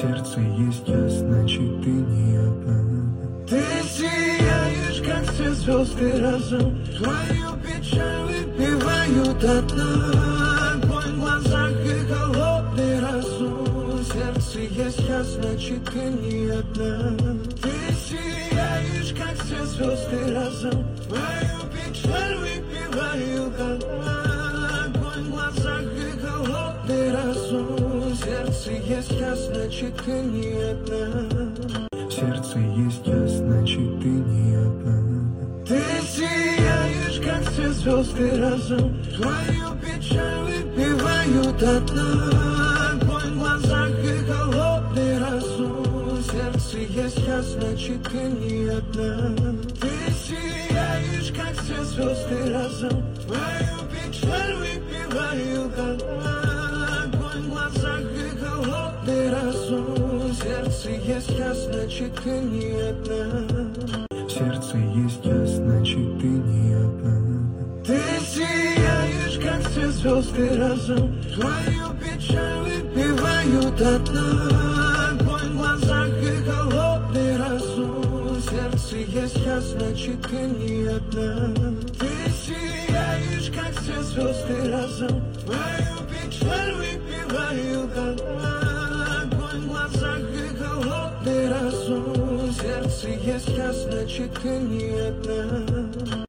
сердце есть я, значит ты не одна. Ты сияешь, как все звезды разом. Твою печаль выпиваю до дна. Огонь в глазах и холодный разум. Сердце есть я, значит ты не одна. Ты сияешь, как все звезды разом. Твою печаль выпиваю до дна. Огонь в глазах и холодный разум. Сердце есть я, значит ты не одна. Сердце есть я, значит ты не одна. Ты сияешь, как все звезды разом. Твою печаль выпиваю до дна. Огонь в глазах и холодный разум. Сердце есть я, значит ты не одна. Ты сияешь, как все звезды разом. Твою печаль выпиваю до дна. Огонь в глазах и холодный разум. Сердце есть я, значит ты не одна. Сердце есть я, значит ты не одна. Ты сияешь, как все звезды разом. Твою печаль выпиваю до дна. Огонь в глазах и холодный разум. Сердце есть я, значит ты не одна. Ты сияешь, как все звезды разом. Твою печаль выпиваю до дна. Огонь в глазах и холодный разум. Сердце есть я, значит ты не одна.